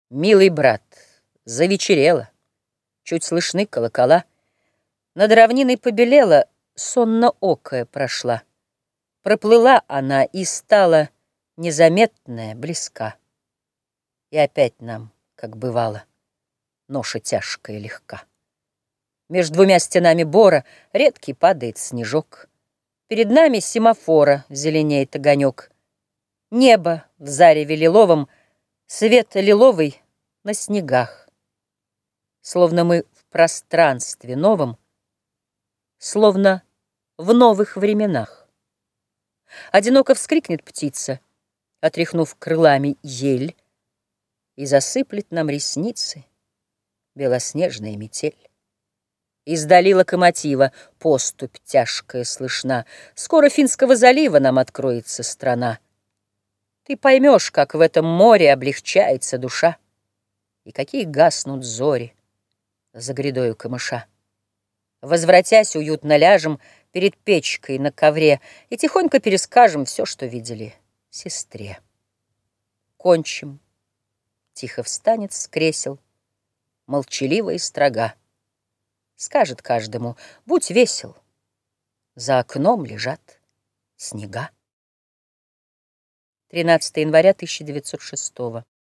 Милый брат, завечерело, чуть слышны колокола. Над равниной побелела, сонно-окая прошла. Проплыла она и стала незаметная, близка. И опять нам, как бывало, ноша тяжкая легка. Между двумя стенами бора редкий падает снежок. Перед нами семафора зеленеет огонек. Небо в зареве лиловом, свет лиловый на снегах. Словно мы в пространстве новом, словно в новых временах. Одиноко вскрикнет птица, отряхнув крылами ель, и засыплет нам ресницы белоснежная метель. Издали локомотива поступь тяжкая слышна. Скоро Финского залива нам откроется страна. Ты поймешь, как в этом море облегчается душа, и какие гаснут зори за грядою камыша. Возвратясь, уютно ляжем перед печкой на ковре и тихонько перескажем все, что видели сестре. Кончим. Тихо встанет с кресел, молчаливо и строга. Скажет каждому: будь весел, за окном лежат снега. 13 января 1906